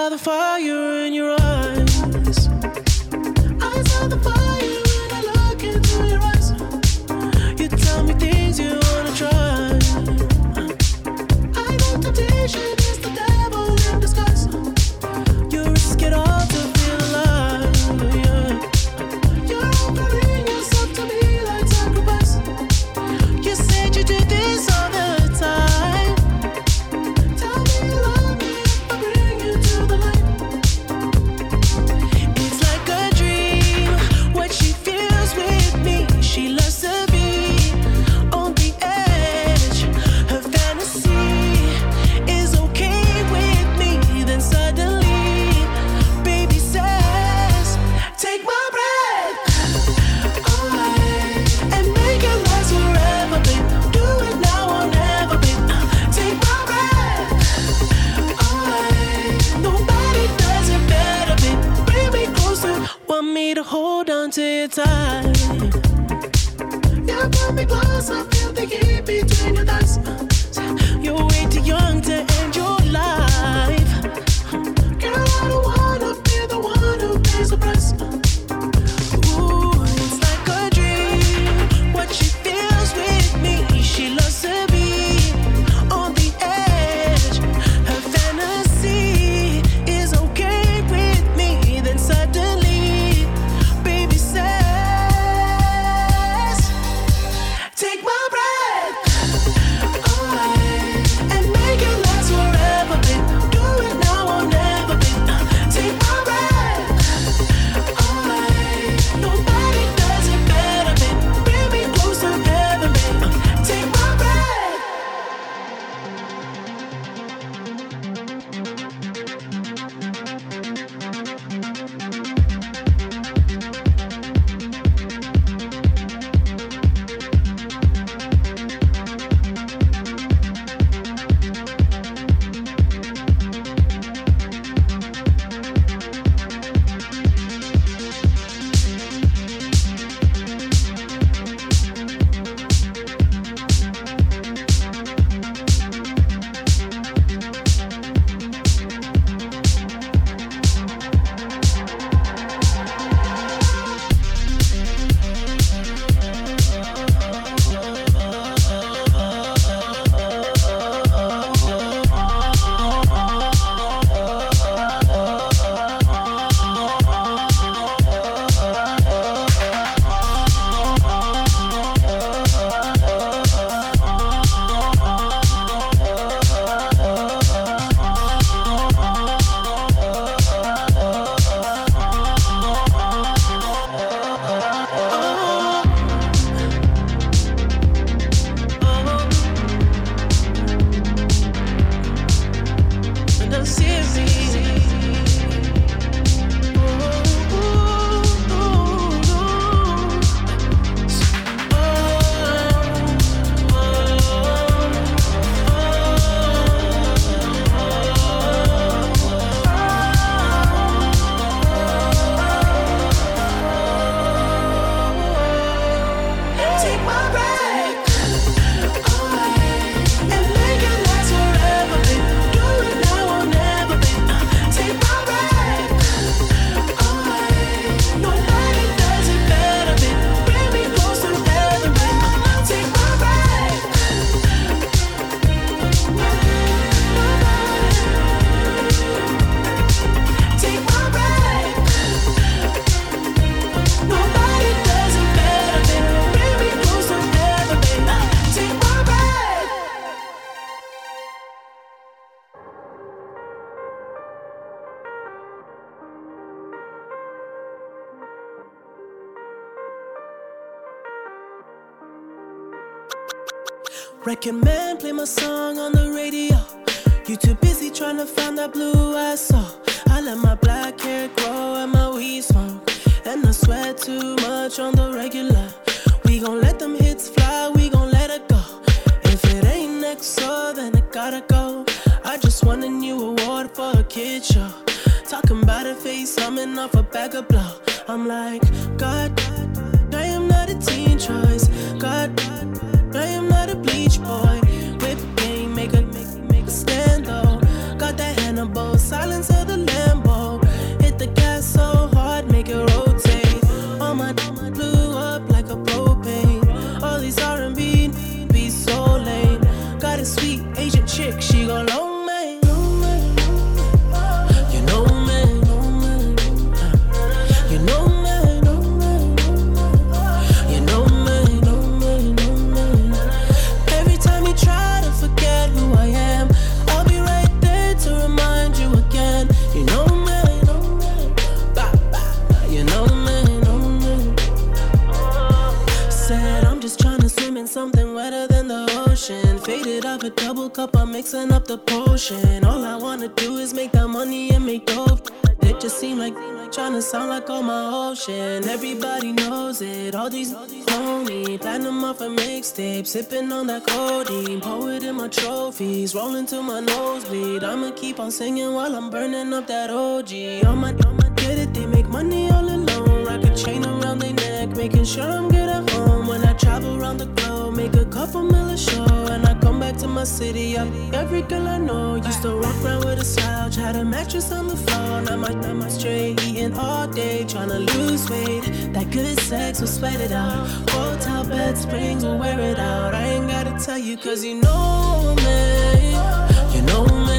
saw the fire in your eyes. I saw the fire when I look into your eyes. You tell me things you wanna try. I know temptation is the devil in disguise. You risk it all to feel alive, yeah. You're offering yourself to me like sacrifice. You said you do this all the time. Tell me you love me if I bring you to the light. It's like a dream, what she feels with me. She loves to be on the edge. Her fantasy is okay with me. Then suddenly, baby says, take my breath away and make it last forever, babe. Do it now or never, babe. Take my breath away. Nobody does it better, babe. Bring me closer, want me to hold on to you tight. Yeah, pull me close, I feel the heat between your thighs. You're way too young to end your life. Girl, I don't wanna be the one who pays the price. Ooh, it's like a dream, what she feels with me. She loves to be on the edge. Her fantasy is okay with me. Then suddenly, baby says, take my breath away and make it last forever, babe. Do it now or never, babe. Take my breath away. Nobody does it better, babe. Bring me closer, heaven, babe. Take my breath. Take my breath away and make it last forever, babe. Do it now or never, babe. Take my breath away. Nobody does it better, babe. Bring me closer, heaven, babe. Take my breath take my breath. Nobody does it better, babe. Bring me closer, heaven, babe. Take my breath. Record man, play my song on the radio. You too busy trying to find that blue I saw. I let my black hair grow and my weed smoke, and I sweat too much on the regular. We gon' let them hits fly, we gon' let it go. If it ain't EXO, then it gotta go. I just won a new award for a kid show. Talking about a face, humming off a bag of blow. I'm like, God, I am not a teen choice. God, I am not a bleach boy. Whip game, make a stand though. Got that Hannibal, silence of the lamb. cup, I'm mixing up the potion. All I wanna do is make that money and make dope. It just seem like tryna sound like on my ocean. Everybody knows it, all these know me. Platinum off a mixtape, sipping on that codeine. Poet in my trophies, rolling to my nosebleed. I'ma keep on singing while I'm burning up that OG. On my get it, they make money all alone. Rock a chain around their neck, making sure I'm good at home. When I travel around the globe, make a couple mil a show. And I come back to my city, every girl I know used to walk around with a slouch. Had a mattress on the floor, now my straight eating all day, tryna lose weight. That good sex will sweat it out. Hotel bed springs will wear it out. I ain't gotta tell you, cause you know me. You know me.